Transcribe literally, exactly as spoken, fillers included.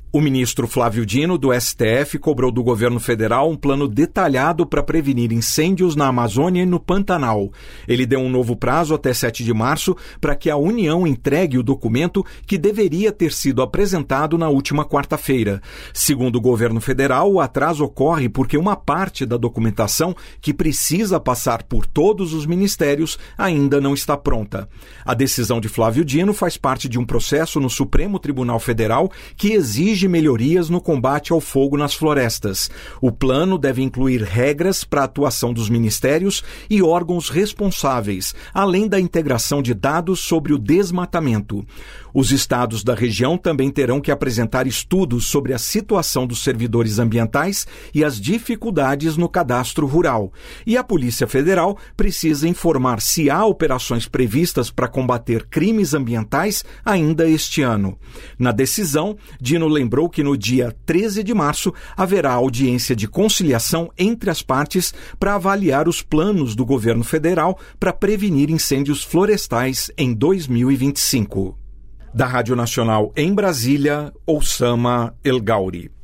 O ministro Flávio Dino, do S T F, cobrou do governo federal um plano detalhado para prevenir incêndios na Amazônia e no Pantanal. Ele deu um novo prazo até sete de março para que a União entregue o documento que deveria ter sido apresentado na última quarta-feira. Segundo o governo federal, o atraso ocorre porque uma parte da documentação que precisa passar por todos os ministérios ainda não está pronta. A decisão de Flávio Dino faz parte de um processo no Supremo Tribunal Federal que exige de melhorias no combate ao fogo nas florestas. O plano deve incluir regras para a atuação dos ministérios e órgãos responsáveis, além da integração de dados sobre o desmatamento. Os estados da região também terão que apresentar estudos sobre a situação dos servidores ambientais e as dificuldades no cadastro rural. E a Polícia Federal precisa informar se há operações previstas para combater crimes ambientais ainda este ano. Na decisão, Dino lembrou que no dia treze de março haverá audiência de conciliação entre as partes para avaliar os planos do governo federal para prevenir incêndios florestais em dois mil e vinte e cinco. Da Rádio Nacional em Brasília, Oussama El Gauri.